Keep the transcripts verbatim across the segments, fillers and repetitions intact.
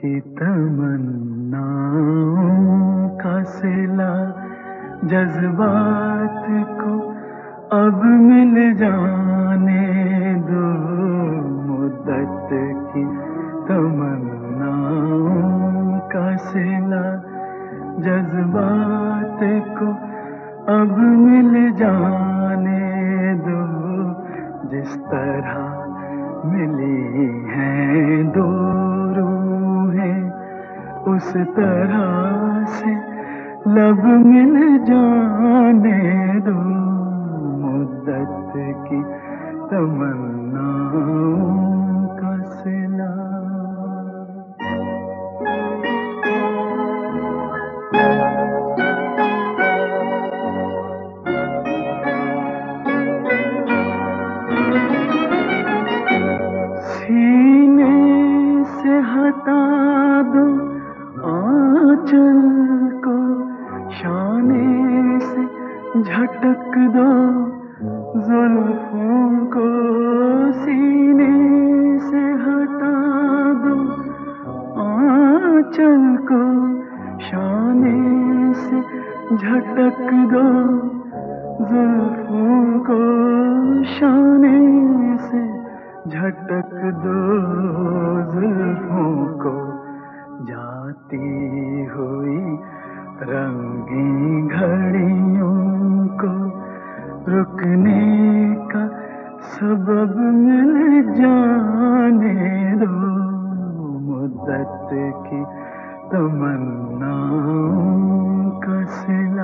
की तमन्नाओं का सिला जज्बात को अब मिल जाने दो। मुद्दत की तमन्नाओं का सिला जज्बात को अब मिल जाने दो। जिस तरह मिली हैं दो रूहें उस तरह से लब मिल जाने दो। मुद्दत की तमन्नाओं का सिला। सीने से हटा दो आंचल को, शाने से झटक दो जुल्फों को। सीने से हटा दो आंचल को, शाने से झटक दो जुल्फों को। शाने से झटक दो जुल्फों को। जाती हुई रंगी घड़ियों को रुकने का सबब मिल जाने दो। मुद्दत की तमन्नाओं का सिला।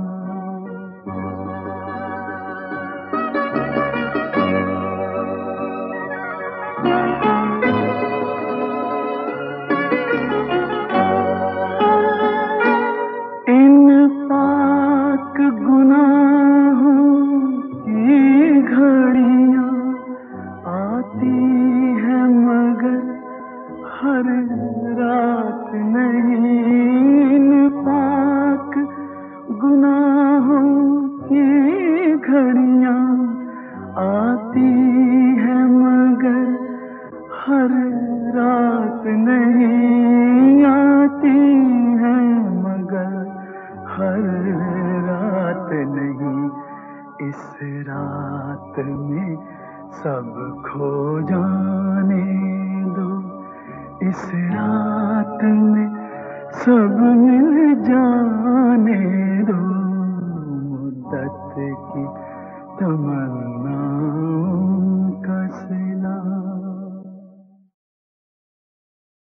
इन पाक गुनाहों की घड़ियां आती हैं मगर हर रात नहीं। इन पाक गुनाहों की घड़ियां आती हैं मगर हर रात नहीं। आती हैं मगर हर रात नहीं। इस रात में सब खो जाने दो। इस रात में सब मिल जाने दो। मुद्दत की तमन्नाओं का सिला।